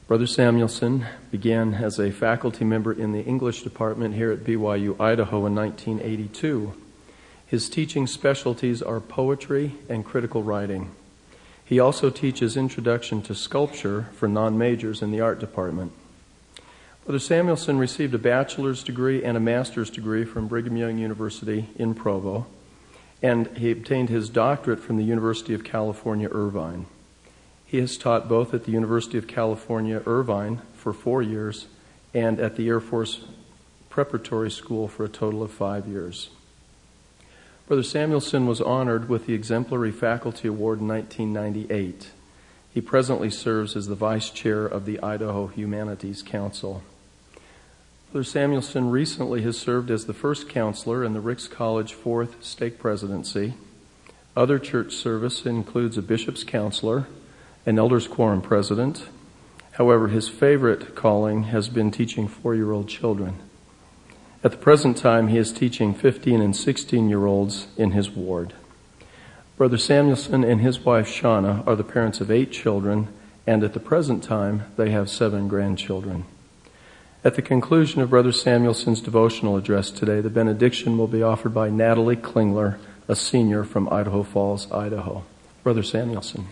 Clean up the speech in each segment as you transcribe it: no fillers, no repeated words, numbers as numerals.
Brother Samuelson began as a faculty member in the English department here at BYU, Idaho in 1982. His teaching specialties are poetry and critical writing. He also teaches Introduction to Sculpture for non-majors in the art department. Brother Samuelson received a bachelor's degree and a master's degree from Brigham Young University in Provo, and he obtained his doctorate from the University of California, Irvine. He has taught both at the University of California, Irvine for 4 years and at the Air Force Preparatory School for a total of 5 years. Brother Samuelson was honored with the Exemplary Faculty Award in 1998. He presently serves as the Vice Chair of the Idaho Humanities Council. Brother Samuelson recently has served as the first counselor in the Ricks College 4th Stake Presidency. Other church service includes a bishop's counselor, an elders quorum president. However, his favorite calling has been teaching 4-year-old children. At the present time, he is teaching 15 and 16-year-olds in his ward. Brother Samuelson and his wife Shauna are the parents of 8 children, and at the present time, they have 7 grandchildren. At the conclusion of Brother Samuelson's devotional address today, the benediction will be offered by Natalie Klingler, a senior from Idaho Falls, Idaho. Brother Samuelson.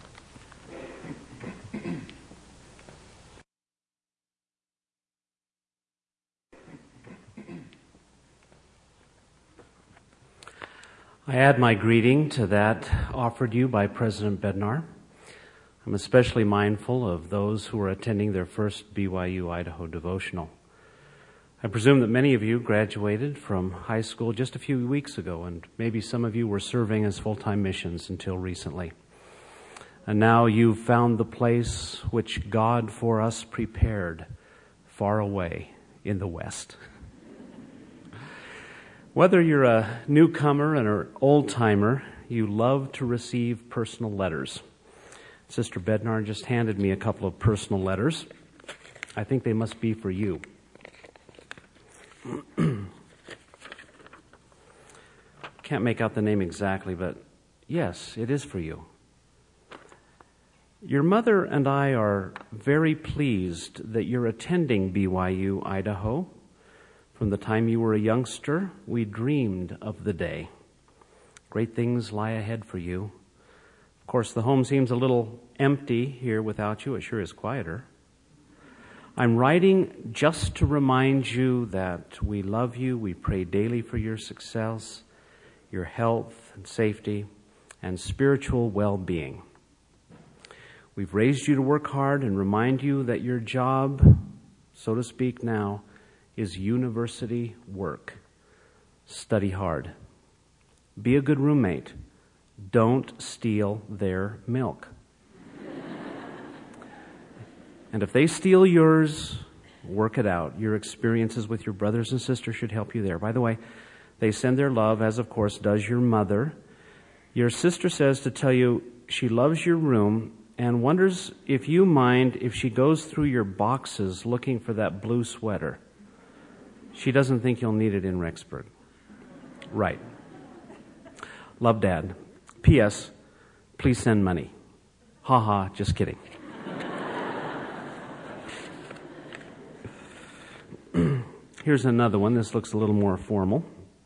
I add my greeting to that offered you by President Bednar. I'm especially mindful of those who are attending their first BYU Idaho devotional. I presume that many of you graduated from high school just a few weeks ago, and maybe some of you were serving as full-time missions until recently. And now you've found the place which God for us prepared far away in the West. Whether you're a newcomer or an old-timer, you love to receive personal letters. Sister Bednar just handed me a couple of personal letters. I think they must be for you. Can't make out the name exactly, but yes, it is for you. Your mother and I are very pleased that you're attending BYU, Idaho. From the time you were a youngster, we dreamed of the day. Great things lie ahead for you. Of course, the home seems a little empty here without you. It sure is quieter. I'm writing just to remind you that we love you. We pray daily for your success, your health and safety, and spiritual well-being. We've raised you to work hard and remind you that your job, so to speak now, is university work. Study hard. Be a good roommate. Don't steal their milk. And if they steal yours, work it out. Your experiences with your brothers and sisters should help you there. By the way, they send their love, as of course does your mother. Your sister says to tell you she loves your room and wonders if you mind if she goes through your boxes looking for that blue sweater. She doesn't think you'll need it in Rexburg. Right. Love, Dad. P.S. Please send money. Ha ha, just kidding. Here's another one. This looks a little more formal.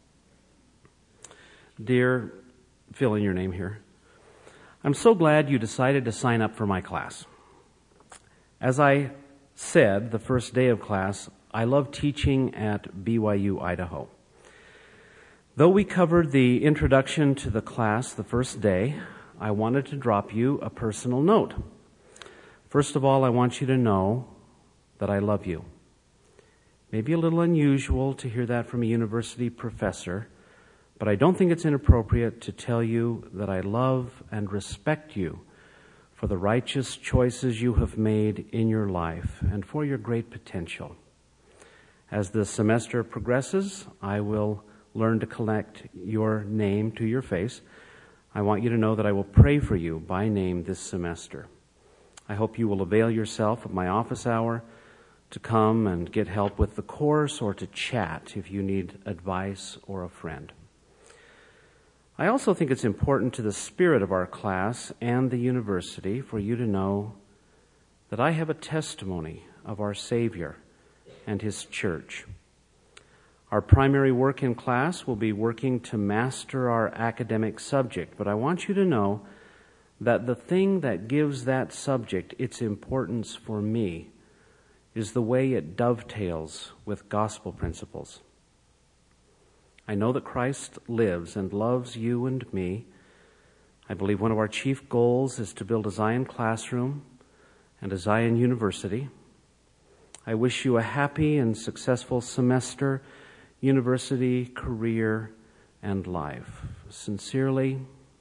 Dear, fill in your name here. I'm so glad you decided to sign up for my class. As I said the first day of class, I love teaching at BYU, Idaho. Though we covered the introduction to the class the first day, I wanted to drop you a personal note. First of all, I want you to know that I love you. Maybe a little unusual to hear that from a university professor, but I don't think it's inappropriate to tell you that I love and respect you for the righteous choices you have made in your life and for your great potential. As the semester progresses, I will learn to connect your name to your face. I want you to know that I will pray for you by name this semester. I hope you will avail yourself of my office hour to come and get help with the course or to chat if you need advice or a friend. I also think it's important to the spirit of our class and the university for you to know that I have a testimony of our Savior and His church. Our primary work in class will be working to master our academic subject, but I want you to know that the thing that gives that subject its importance for me is the way it dovetails with gospel principles. I know that Christ lives and loves you and me. I believe one of our chief goals is to build a Zion classroom and a Zion University. I wish you a happy and successful semester, university, career, and life. Sincerely,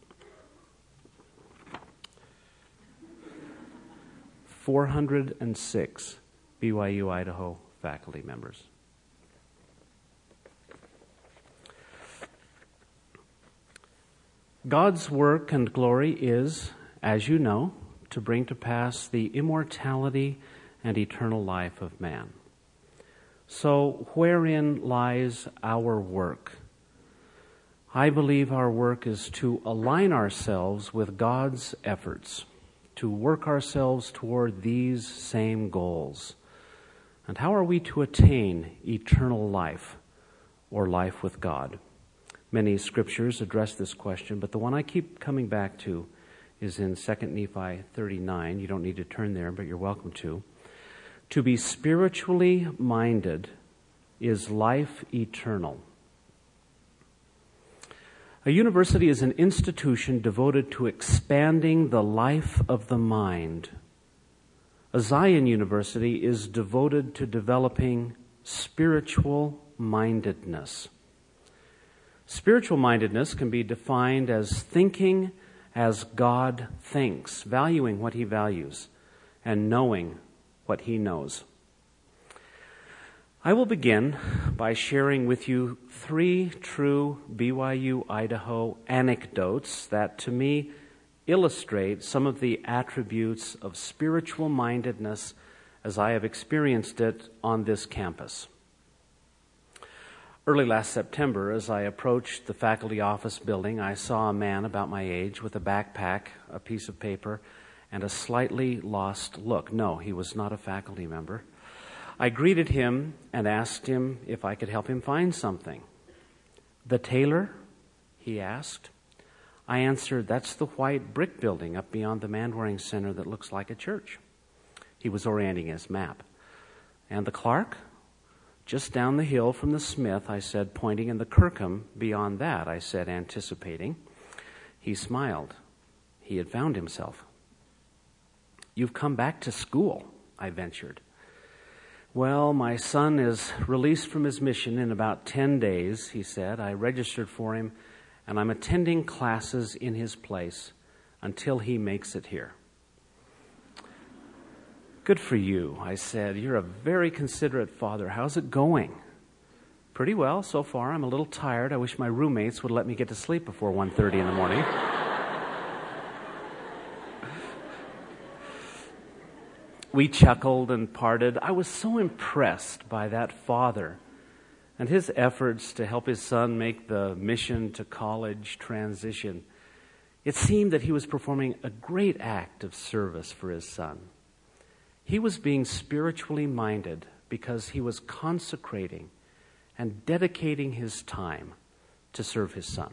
406 BYU Idaho faculty members. God's work and glory is, as you know, to bring to pass the immortality and eternal life of man. So, wherein lies our work? I believe our work is to align ourselves with God's efforts, to work ourselves toward these same goals. And how are we to attain eternal life or life with God? Many scriptures address this question, but the one I keep coming back to is in 2 Nephi 39. You don't need to turn there, but you're welcome to. To be spiritually minded is life eternal. A university is an institution devoted to expanding the life of the mind. A Zion University is devoted to developing spiritual mindedness. Spiritual mindedness can be defined as thinking as God thinks, valuing what He values, and knowing what He knows. I will begin by sharing with you 3 true BYU Idaho anecdotes that to me illustrate some of the attributes of spiritual mindedness as I have experienced it on this campus. Early last September, as I approached the faculty office building, I saw a man about my age with a backpack, a piece of paper, and a slightly lost look. No, he was not a faculty member. I greeted him and asked him if I could help him find something. "The tailor?" he asked. I answered, "That's the white brick building up beyond the Manwaring Center that looks like a church." He was orienting his map. "And the Clark?" "Just down the hill from the Smith," I said, pointing, "in the Kirkham beyond that," I said, anticipating. He smiled. He had found himself. "You've come back to school," I ventured. "Well, my son is released from his mission in about 10 days, he said. "I registered for him, and I'm attending classes in his place until he makes it here." "Good for you," I said. "You're a very considerate father. How's it going?" "Pretty well so far. I'm a little tired. I wish my roommates would let me get to sleep before 1:30 in the morning." We chuckled and parted. I was so impressed by that father and his efforts to help his son make the mission to college transition. It seemed that he was performing a great act of service for his son. He was being spiritually minded because he was consecrating and dedicating his time to serve his son.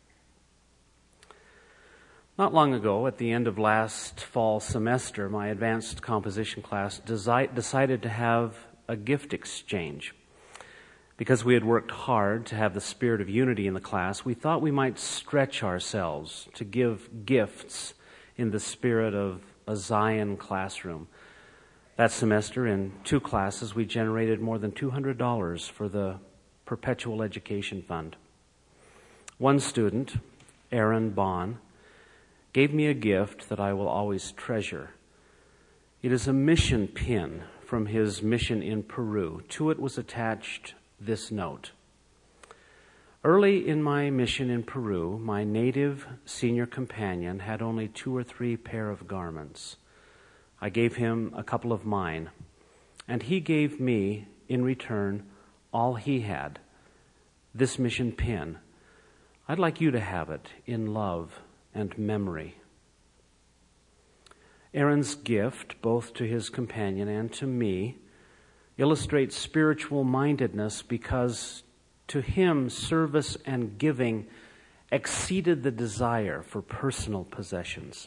Not long ago, at the end of last fall semester, my advanced composition class decided to have a gift exchange. Because we had worked hard to have the spirit of unity in the class, we thought we might stretch ourselves to give gifts in the spirit of a Zion classroom. That semester, in 2 classes, we generated more than $200 for the Perpetual Education Fund. One student, Aaron Bond, gave me a gift that I will always treasure. It is a mission pin from his mission in Peru. To it was attached this note: "Early in my mission in Peru, my native senior companion had only 2 or 3 pair of garments. I gave him a couple of mine, and he gave me, in return, all he had, this mission pin. I'd like you to have it in love and memory." Aaron's gift, both to his companion and to me, illustrates spiritual mindedness because to him service and giving exceeded the desire for personal possessions.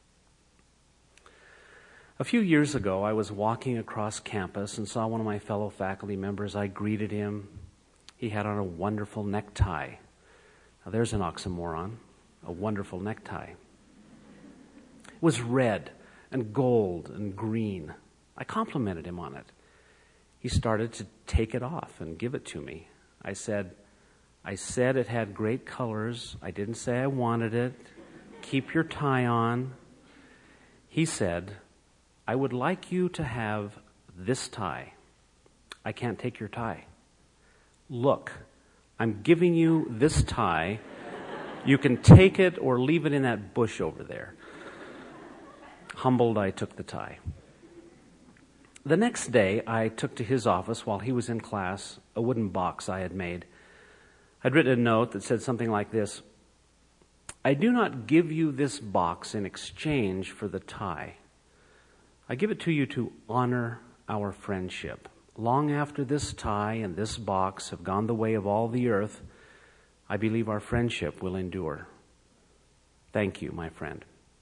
A few years ago, I was walking across campus and saw one of my fellow faculty members. I greeted him. He had on a wonderful necktie. Now there's an oxymoron, a wonderful necktie. It was red and gold and green. I complimented him on it. He started to take it off and give it to me. I said it had great colors. I didn't say I wanted it. Keep your tie on. He said, I would like you to have this tie. I can't take your tie. Look, I'm giving you this tie. You can take it or leave it in that bush over there. Humbled, I took the tie. The next day, I took to his office while he was in class a wooden box I had made. I'd written a note that said something like this: I do not give you this box in exchange for the tie. I give it to you to honor our friendship. Long after this tie and this box have gone the way of all the earth, I believe our friendship will endure. Thank you, my friend.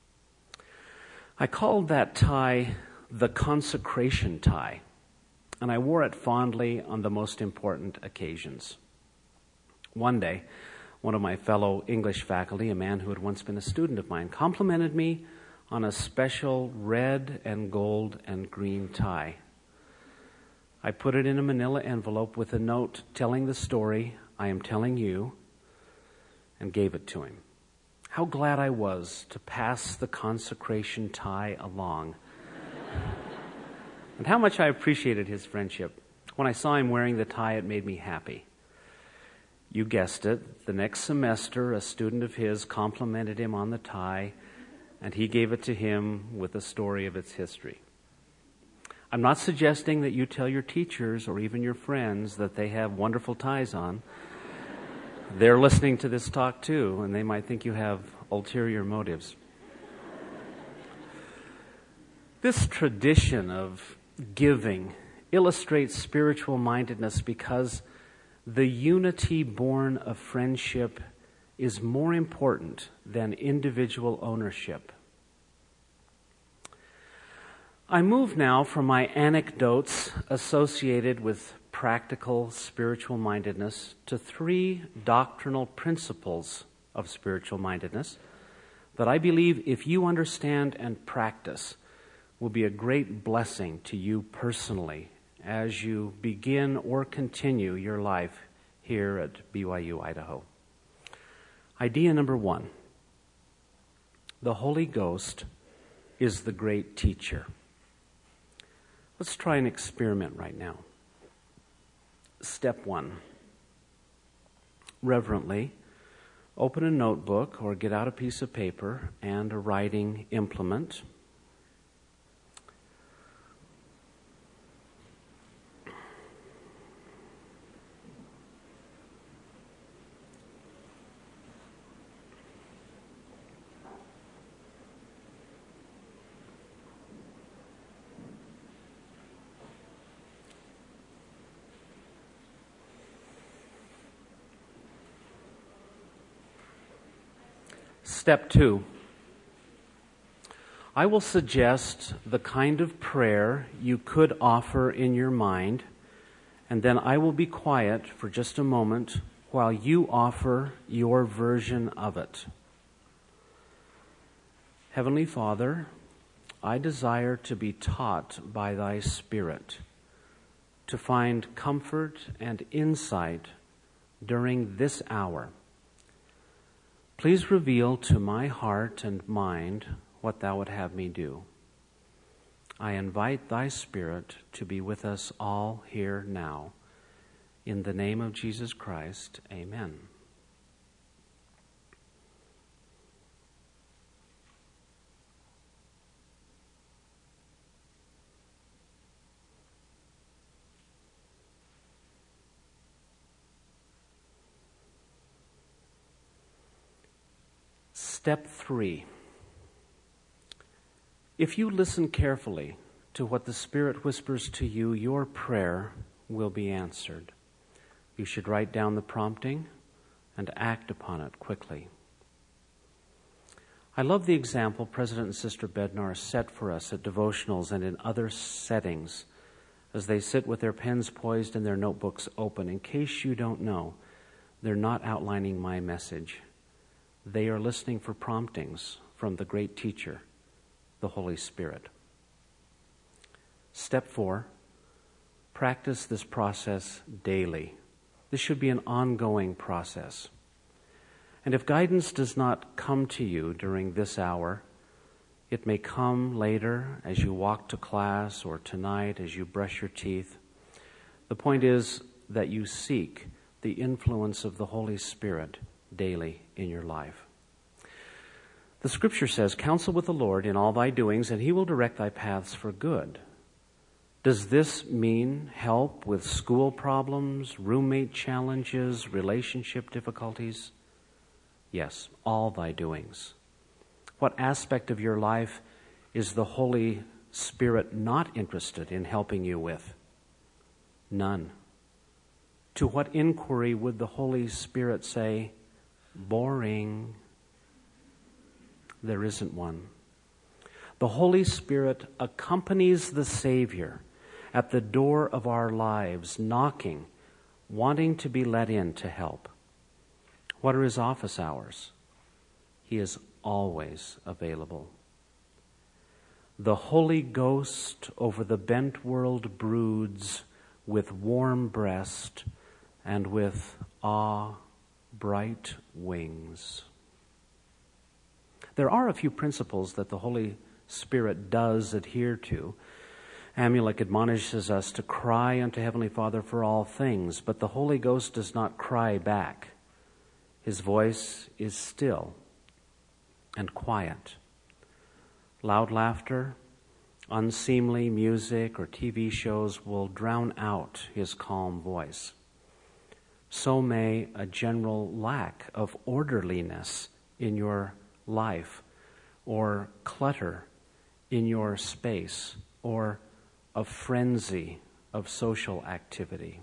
I called that tie the consecration tie, and I wore it fondly on the most important occasions. One day, one of my fellow English faculty, a man who had once been a student of mine, complimented me on a special red and gold and green tie. I put it in a manila envelope with a note telling the story I am telling you, and gave it to him. How glad I was to pass the consecration tie along. And how much I appreciated his friendship. When I saw him wearing the tie, it made me happy. You guessed it, the next semester, a student of his complimented him on the tie, and he gave it to him with a story of its history. I'm not suggesting that you tell your teachers or even your friends that they have wonderful ties on. They're listening to this talk too, and they might think you have ulterior motives. This tradition of giving illustrates spiritual mindedness because the unity born of friendship is more important than individual ownership. I move now from my anecdotes associated with practical spiritual mindedness to 3 doctrinal principles of spiritual mindedness that I believe, if you understand and practice, will be a great blessing to you personally as you begin or continue your life here at BYU Idaho. Idea number 1. The Holy Ghost is the great teacher. Let's try an experiment right now. Step 1. Reverently, open a notebook or get out a piece of paper and a writing implement. Step 2. I will suggest the kind of prayer you could offer in your mind, and then I will be quiet for just a moment while you offer your version of it. Heavenly Father, I desire to be taught by Thy Spirit, to find comfort and insight during this hour. Please reveal to my heart and mind what Thou would have me do. I invite Thy Spirit to be with us all here now. In the name of Jesus Christ, amen. Step 3. If you listen carefully to what the Spirit whispers to you, your prayer will be answered. You should write down the prompting and act upon it quickly. I love the example President and Sister Bednar set for us at devotionals and in other settings as they sit with their pens poised and their notebooks open. In case you don't know, they're not outlining my message. They are listening for promptings from the great teacher, the Holy Spirit. Step 4, practice this process daily. This should be an ongoing process. And if guidance does not come to you during this hour, it may come later as you walk to class or tonight as you brush your teeth. The point is that you seek the influence of the Holy Spirit daily in your life. The Scripture says, "Counsel with the Lord in all thy doings, and he will direct thy paths for good." Does this mean help with school problems, roommate challenges, relationship difficulties? Yes, all thy doings. What aspect of your life is the Holy Spirit not interested in helping you with? None. To what inquiry would the Holy Spirit say, boring? There isn't one. The Holy Spirit accompanies the Savior at the door of our lives, knocking, wanting to be let in to help. What are his office hours? He is always available. The Holy Ghost over the bent world broods with warm breast and with bright wings. There are a few principles that the Holy Spirit does adhere to. Amulek admonishes us to cry unto Heavenly Father for all things, but the Holy Ghost does not cry back. His voice is still and quiet. Loud laughter, unseemly music, or TV shows will drown out his calm voice. So may a general lack of orderliness in your life, or clutter in your space, or a frenzy of social activity.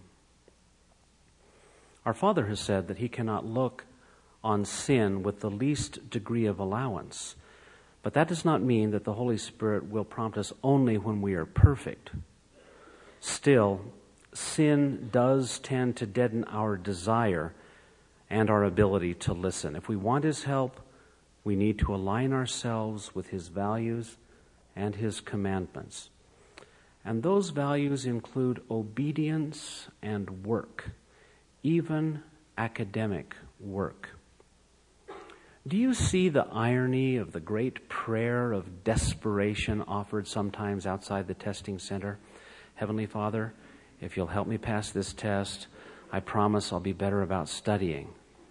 Our Father has said that he cannot look on sin with the least degree of allowance. But that does not mean that the Holy Spirit will prompt us only when we are perfect. Still, sin does tend to deaden our desire and our ability to listen. If we want his help, we need to align ourselves with his values and his commandments. And those values include obedience and work, even academic work. Do you see the irony of the great prayer of desperation offered sometimes outside the testing center? Heavenly Father, if you'll help me pass this test, I promise I'll be better about studying.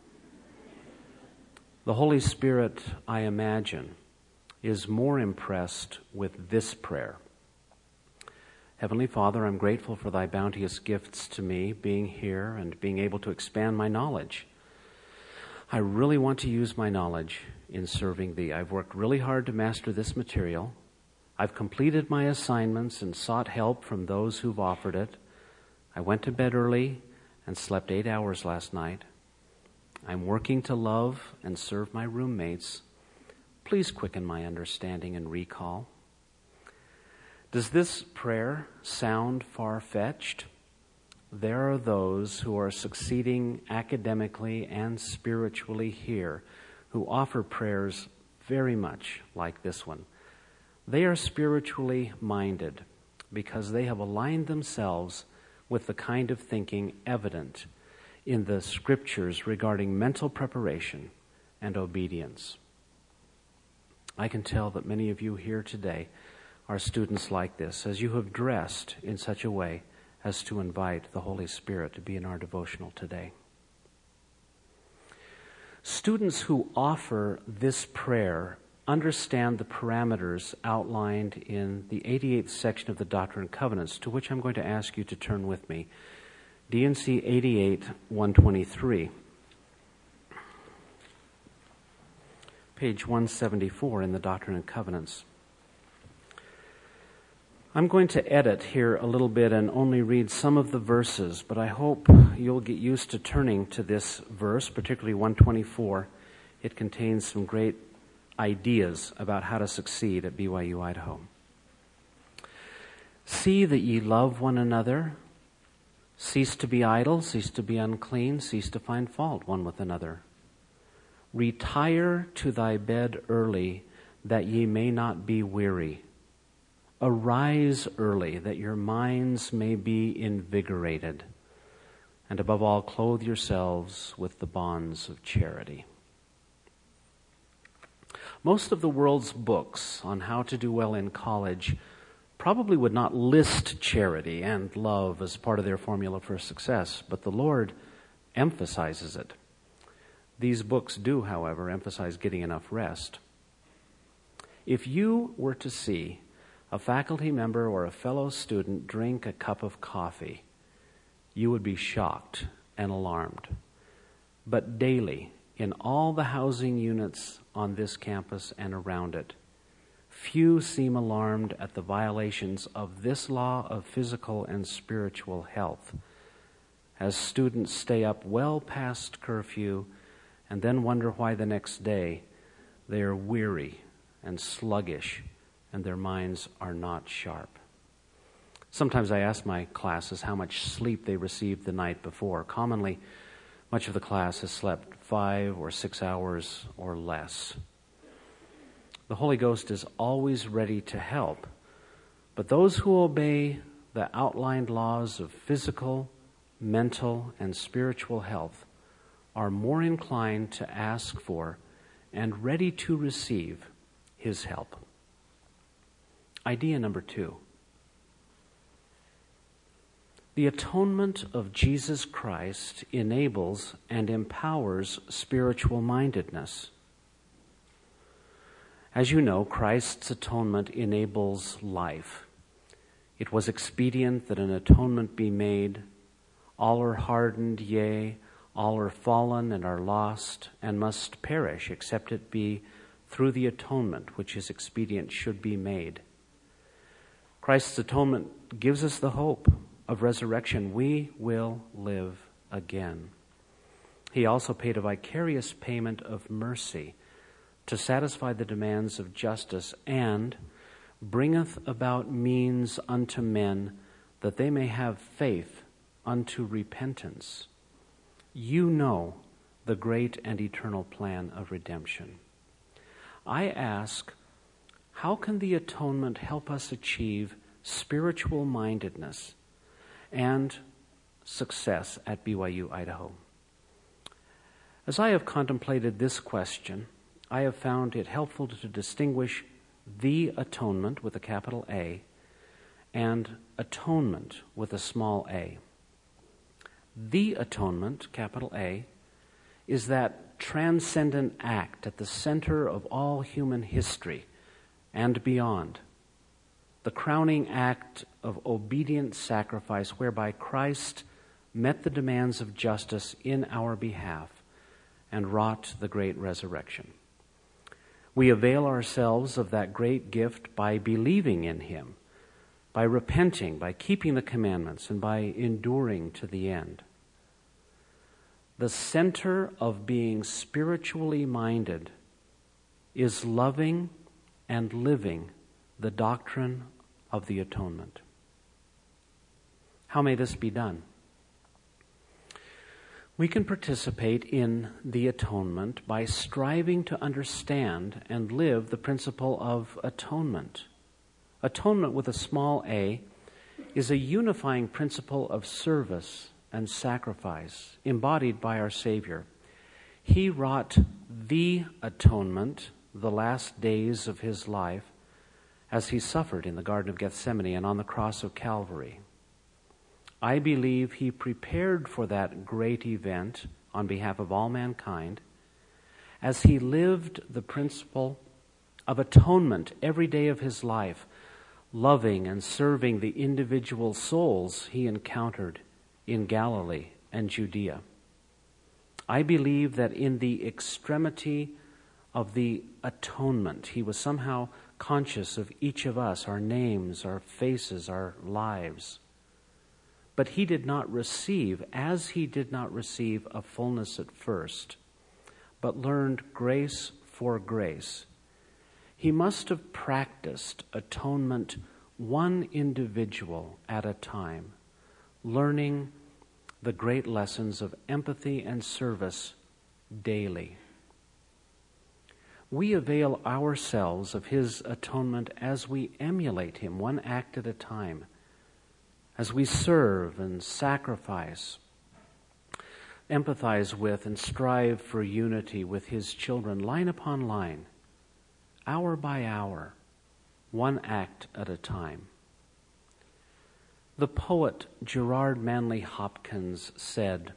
The Holy Spirit, I imagine, is more impressed with this prayer. Heavenly Father, I'm grateful for thy bounteous gifts to me, being here and being able to expand my knowledge. I really want to use my knowledge in serving thee. I've worked really hard to master this material. I've completed my assignments and sought help from those who've offered it. I went to bed early and slept 8 hours last night. I'm working to love and serve my roommates. Please quicken my understanding and recall. Does this prayer sound far-fetched? There are those who are succeeding academically and spiritually here who offer prayers very much like this one. They are spiritually minded because they have aligned themselves with the kind of thinking evident in the Scriptures regarding mental preparation and obedience. I can tell that many of you here today are students like this, as you have dressed in such a way as to invite the Holy Spirit to be in our devotional today. Students who offer this prayer understand the parameters outlined in the 88th section of the Doctrine and Covenants, to which I'm going to ask you to turn with me. D&C 88, 123. Page 174 in the Doctrine and Covenants. I'm going to edit here a little bit and only read some of the verses, but I hope you'll get used to turning to this verse, particularly 124. It contains some great ideas about how to succeed at BYU Idaho. See that ye love one another. Cease to be idle, cease to be unclean, cease to find fault one with another. Retire to thy bed early, that ye may not be weary. Arise early, that your minds may be invigorated. And above all, clothe yourselves with the bonds of charity. Most of the world's books on how to do well in college probably would not list charity and love as part of their formula for success, but the Lord emphasizes it. These books do, however, emphasize getting enough rest. If you were to see a faculty member or a fellow student drink a cup of coffee, you would be shocked and alarmed. But daily, in all the housing units on this campus and around it, few seem alarmed at the violations of this law of physical and spiritual health, as students stay up well past curfew and then wonder why the next day they are weary and sluggish and their minds are not sharp. Sometimes I ask my classes how much sleep they received the night before. Commonly, much of the class has slept 5 or 6 hours or less. The Holy Ghost is always ready to help, but those who obey the outlined laws of physical, mental, and spiritual health are more inclined to ask for and ready to receive His help. Idea number 2. The atonement of Jesus Christ enables and empowers spiritual mindedness. As you know, Christ's atonement enables life. It was expedient that an atonement be made. All are hardened, yea, all are fallen and are lost and must perish, except it be through the atonement which is expedient should be made. Christ's atonement gives us the hope of resurrection. We will live again. He also paid a vicarious payment of mercy to satisfy the demands of justice, and bringeth about means unto men that they may have faith unto repentance. You know the great and eternal plan of redemption. I ask, how can the atonement help us achieve spiritual mindedness and success at BYU Idaho? As I have contemplated this question, I have found it helpful to distinguish the atonement with a capital A and atonement with a small a. The atonement, capital A, is that transcendent act at the center of all human history and beyond, the crowning act of obedient sacrifice whereby Christ met the demands of justice in our behalf and wrought the great resurrection. We avail ourselves of that great gift by believing in Him, by repenting, by keeping the commandments, and by enduring to the end. The center of being spiritually minded is loving and living the doctrine of the atonement. How may this be done? We can participate in the atonement by striving to understand and live the principle of atonement. Atonement with a small a is a unifying principle of service and sacrifice embodied by our Savior. He wrought the atonement the last days of His life as He suffered in the Garden of Gethsemane and on the cross of Calvary. I believe He prepared for that great event on behalf of all mankind as He lived the principle of atonement every day of His life, loving and serving the individual souls He encountered in Galilee and Judea. I believe that in the extremity of the atonement, He was somehow conscious of each of us, our names, our faces, our lives. But he did not receive, as he did not receive a fullness at first, but learned grace for grace. He must have practiced atonement one individual at a time, learning the great lessons of empathy and service daily. We avail ourselves of his atonement as we emulate him one act at a time, as we serve and sacrifice, empathize with and strive for unity with his children, line upon line, hour by hour, one act at a time. The poet Gerard Manley Hopkins said,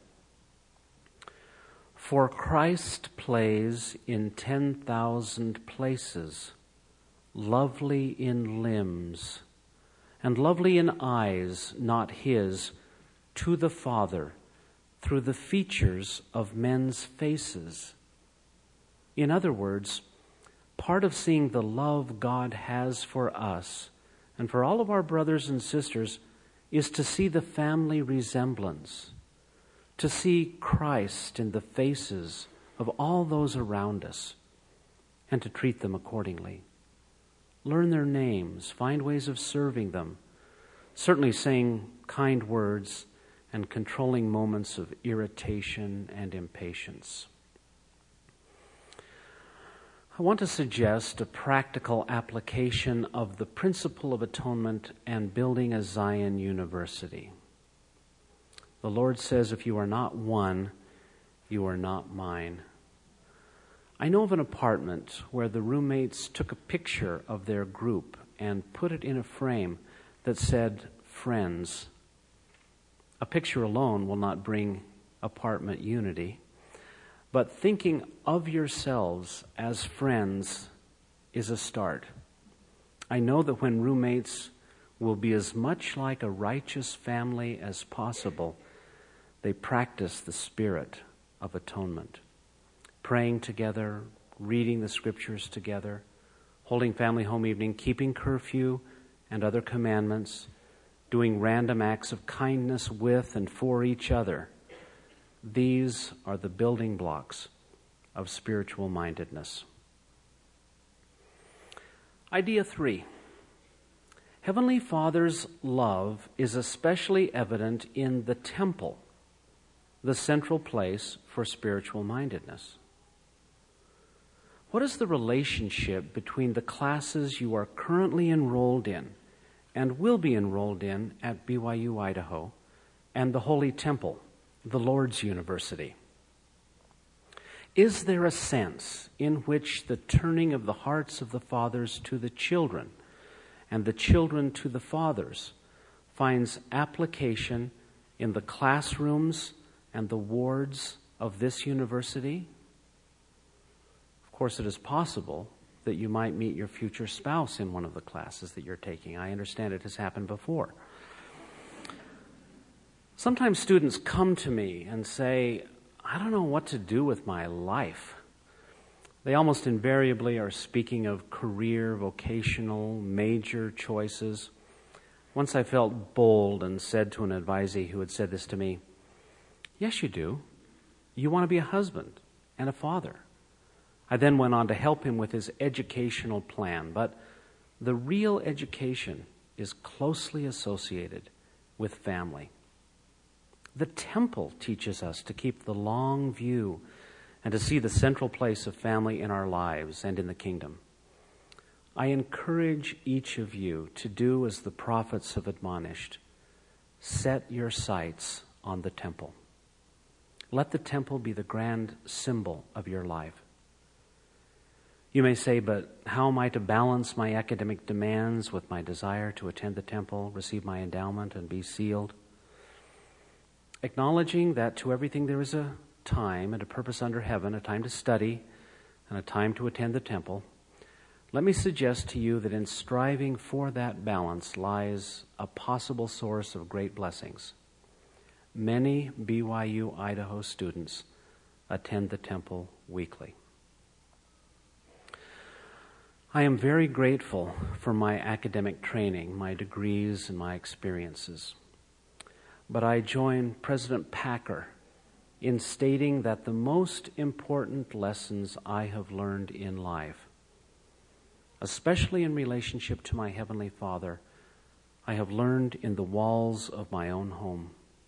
"For Christ plays in 10,000 places, lovely in limbs, and lovely in eyes not his, to the Father, through the features of men's faces." In other words, part of seeing the love God has for us and for all of our brothers and sisters is to see the family resemblance, to see Christ in the faces of all those around us, and to treat them accordingly. Learn their names, find ways of serving them, certainly saying kind words and controlling moments of irritation and impatience. I want to suggest a practical application of the principle of atonement and building a Zion University. The Lord says, if you are not one, you are not mine. I know of an apartment where the roommates took a picture of their group and put it in a frame that said, friends. A picture alone will not bring apartment unity, but thinking of yourselves as friends is a start. I know that when roommates will be as much like a righteous family as possible, they practice the spirit of atonement. Praying together, reading the scriptures together, holding family home evening, keeping curfew and other commandments, doing random acts of kindness with and for each other. These are the building blocks of spiritual mindedness. Idea 3. Heavenly Father's love is especially evident in the temple, the central place for spiritual mindedness. What is the relationship between the classes you are currently enrolled in and will be enrolled in at BYU Idaho and the Holy Temple, the Lord's University? Is there a sense in which the turning of the hearts of the fathers to the children and the children to the fathers finds application in the classrooms and the wards of this university? Of course, it is possible that you might meet your future spouse in one of the classes that you're taking. I understand it has happened before. Sometimes students come to me and say, I don't know what to do with my life. They almost invariably are speaking of career, vocational, major choices. Once I felt bold and said to an advisee who had said this to me, yes, you do. You want to be a husband and a father. I then went on to help him with his educational plan, but the real education is closely associated with family. The temple teaches us to keep the long view and to see the central place of family in our lives and in the kingdom. I encourage each of you to do as the prophets have admonished. Set your sights on the temple. Let the temple be the grand symbol of your life. You may say, but how am I to balance my academic demands with my desire to attend the temple, receive my endowment, and be sealed? Acknowledging that to everything there is a time and a purpose under heaven, a time to study and a time to attend the temple, let me suggest to you that in striving for that balance lies a possible source of great blessings. Many BYU Idaho students attend the temple weekly. I am very grateful for my academic training, my degrees, and my experiences. But I join President Packer in stating that the most important lessons I have learned in life, especially in relationship to my Heavenly Father, I have learned in the walls of my own home.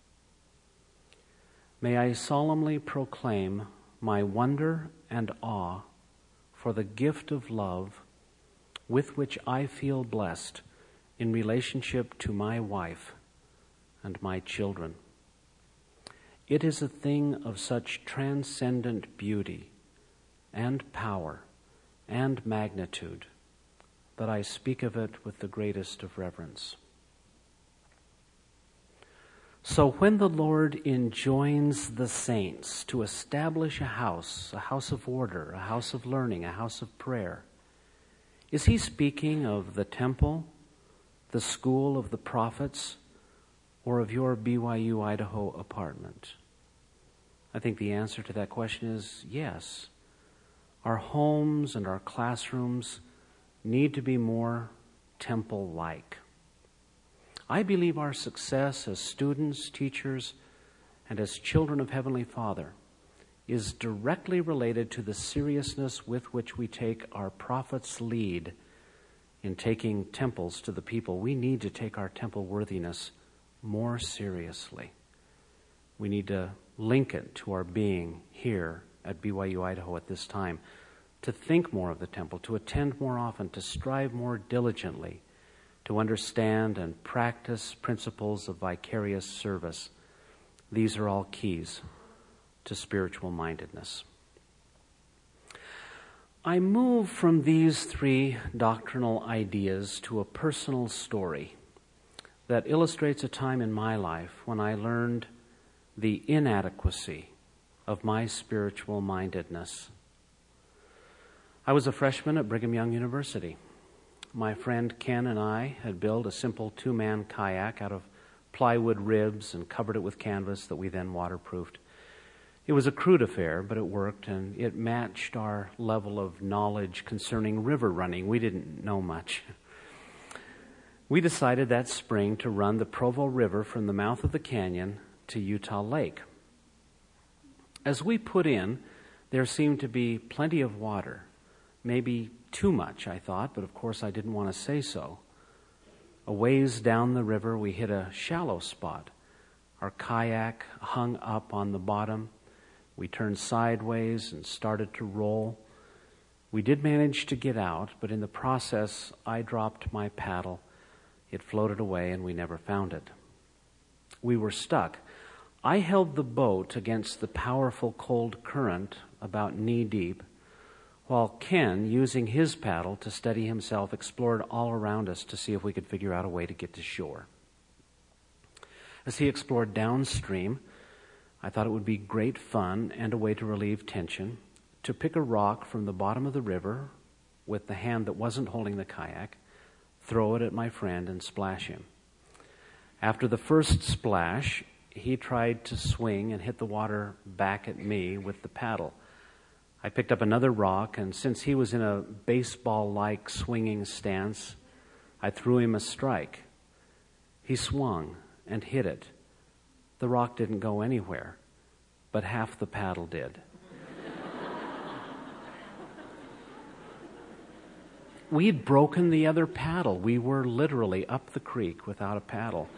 May I solemnly proclaim my wonder and awe for the gift of love with which I feel blessed in relationship to my wife and my children. It is a thing of such transcendent beauty and power and magnitude that I speak of it with the greatest of reverence. So when the Lord enjoins the saints to establish a house of order, a house of learning, a house of prayer, is he speaking of the temple, the school of the prophets, or of your BYU Idaho apartment? I think the answer to that question is yes. Our homes and our classrooms need to be more temple-like. I believe our success as students, teachers, and as children of Heavenly Father is directly related to the seriousness with which we take our prophet's lead in taking temples to the people. We need to take our temple worthiness more seriously. We need to link it to our being here at BYU Idaho at this time, to think more of the temple, to attend more often, to strive more diligently, to understand and practice principles of vicarious service. These are all keys to spiritual mindedness. I move from these three doctrinal ideas to a personal story that illustrates a time in my life when I learned the inadequacy of my spiritual mindedness. I was a freshman at Brigham Young University. My friend Ken and I had built a simple two-man kayak out of plywood ribs and covered it with canvas that we then waterproofed. It was a crude affair, but it worked, and it matched our level of knowledge concerning river running. We didn't know much. We decided that spring to run the Provo River from the mouth of the canyon to Utah Lake. As we put in, there seemed to be plenty of water. Maybe too much, I thought, but of course I didn't want to say so. A ways down the river, we hit a shallow spot. Our kayak hung up on the bottom. We turned sideways and started to roll. We did manage to get out, but in the process, I dropped my paddle. It floated away, and we never found it. We were stuck. I held the boat against the powerful cold current about knee-deep, while Ken, using his paddle to steady himself, explored all around us to see if we could figure out a way to get to shore. As he explored downstream, I thought it would be great fun and a way to relieve tension to pick a rock from the bottom of the river with the hand that wasn't holding the kayak, throw it at my friend, and splash him. After the first splash, he tried to swing and hit the water back at me with the paddle. I picked up another rock, and since he was in a baseball-like swinging stance, I threw him a strike. He swung and hit it. The rock didn't go anywhere, but half the paddle did. We had broken the other paddle. We were literally up the creek without a paddle.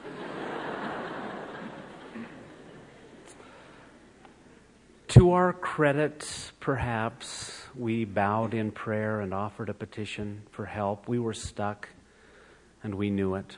To our credit, perhaps, we bowed in prayer and offered a petition for help. We were stuck, and we knew it.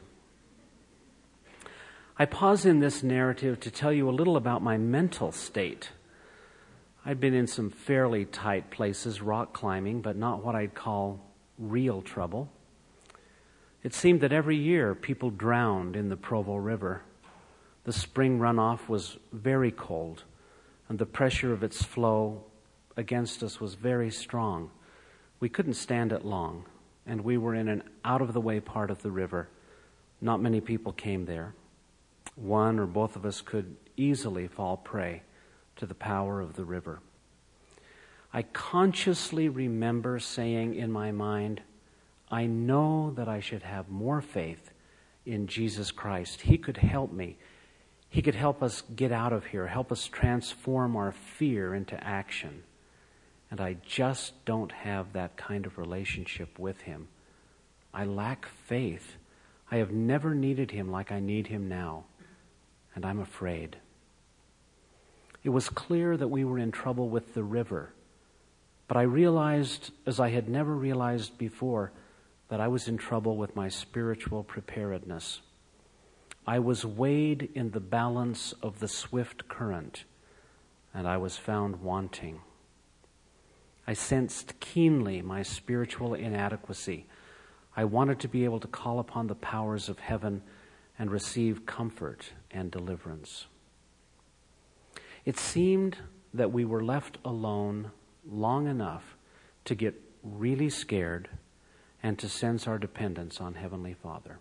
I pause in this narrative to tell you a little about my mental state. I'd been in some fairly tight places, rock climbing, but not what I'd call real trouble. It seemed that every year people drowned in the Provo River. The spring runoff was very cold, and the pressure of its flow against us was very strong. We couldn't stand it long, and we were in an out-of-the-way part of the river. Not many people came there. One or both of us could easily fall prey to the power of the river. I consciously remember saying in my mind, I know that I should have more faith in Jesus Christ. He could help me. He could help us get out of here, help us transform our fear into action. And I just don't have that kind of relationship with Him. I lack faith. I have never needed Him like I need Him now, and I'm afraid. It was clear that we were in trouble with the river, but I realized, as I had never realized before, that I was in trouble with my spiritual preparedness. I was weighed in the balance of the swift current, and I was found wanting. I sensed keenly my spiritual inadequacy. I wanted to be able to call upon the powers of heaven and receive comfort and deliverance. It seemed that we were left alone long enough to get really scared and to sense our dependence on Heavenly Father.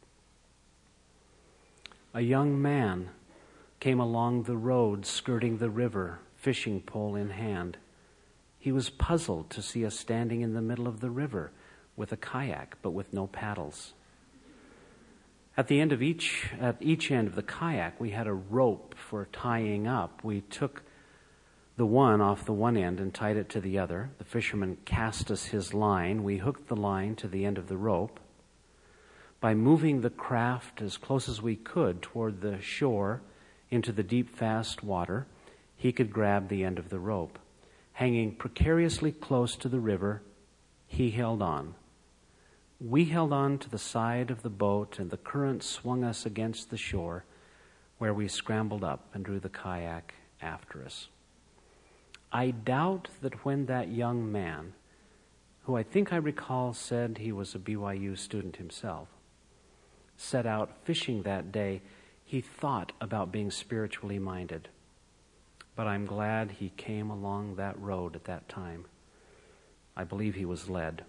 A young man came along the road skirting the river, fishing pole in hand. He was puzzled to see us standing in the middle of the river with a kayak, but with no paddles. At each end of the kayak, we had a rope for tying up. We took the one off the one end and tied it to the other. The fisherman cast us his line. We hooked the line to the end of the rope. By moving the craft as close as we could toward the shore into the deep, fast water, he could grab the end of the rope. Hanging precariously close to the river, he held on. We held on to the side of the boat, and the current swung us against the shore, where we scrambled up and drew the kayak after us. I doubt that when that young man, who I think I recall said he was a BYU student himself, set out fishing that day, he thought about being spiritually minded. But I'm glad he came along that road at that time. I believe he was led.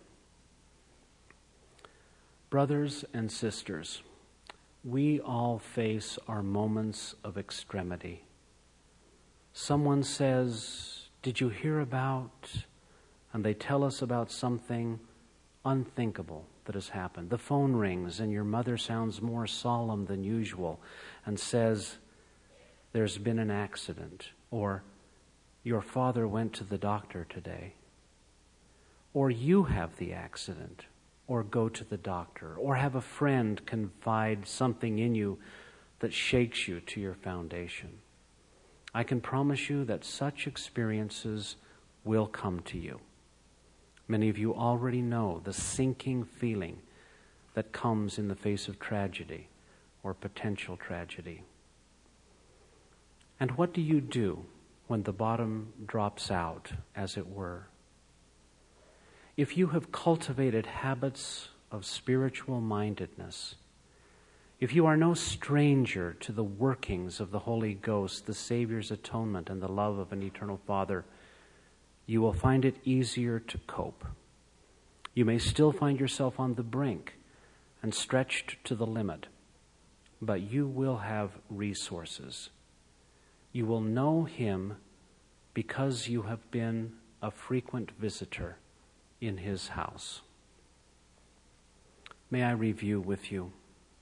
Brothers and sisters, we all face our moments of extremity. Someone says, "Did you hear about?" And they tell us about something unthinkable that has happened. The phone rings and your mother sounds more solemn than usual and says, "There's been an accident," or "Your father went to the doctor today," or "You have the accident," or "Go to the doctor," or have a friend confide something in you that shakes you to your foundation. I can promise you that such experiences will come to you. Many of you already know the sinking feeling that comes in the face of tragedy or potential tragedy. And what do you do when the bottom drops out, as it were? If you have cultivated habits of spiritual mindedness, if you are no stranger to the workings of the Holy Ghost, the Savior's atonement, and the love of an eternal Father, you will find it easier to cope. You may still find yourself on the brink and stretched to the limit, but you will have resources. You will know Him because you have been a frequent visitor in His house. May I review with you.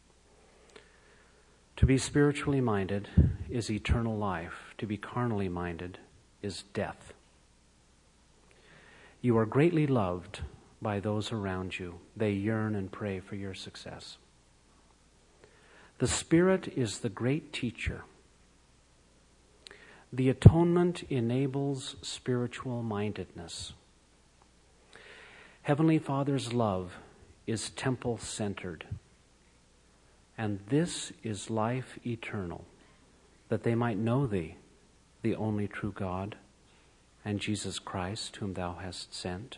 To be spiritually minded is eternal life. To be carnally minded is death. You are greatly loved by those around you. They yearn and pray for your success. The Spirit is the great teacher. The atonement enables spiritual mindedness. Heavenly Father's love is temple-centered, and this is life eternal, that they might know Thee, the only true God, and Jesus Christ, whom Thou hast sent.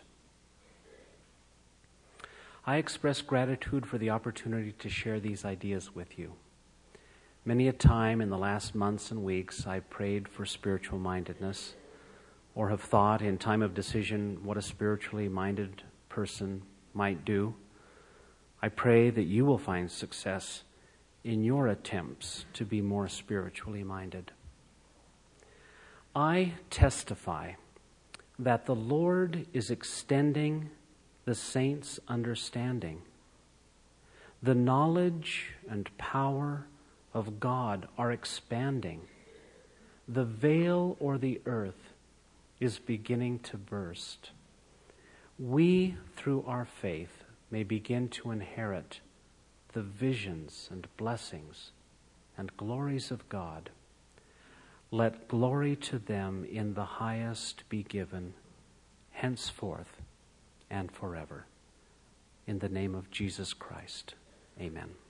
I express gratitude for the opportunity to share these ideas with you. Many a time in the last months and weeks, I've prayed for spiritual mindedness, or have thought in time of decision what a spiritually minded person might do. I pray that you will find success in your attempts to be more spiritually minded. I testify that the Lord is extending the saints' understanding. The knowledge and power of God are expanding. The veil or the earth is beginning to burst. We, through our faith, may begin to inherit the visions and blessings and glories of God. Let glory to them in the highest be given, henceforth and forever. In the name of Jesus Christ, amen.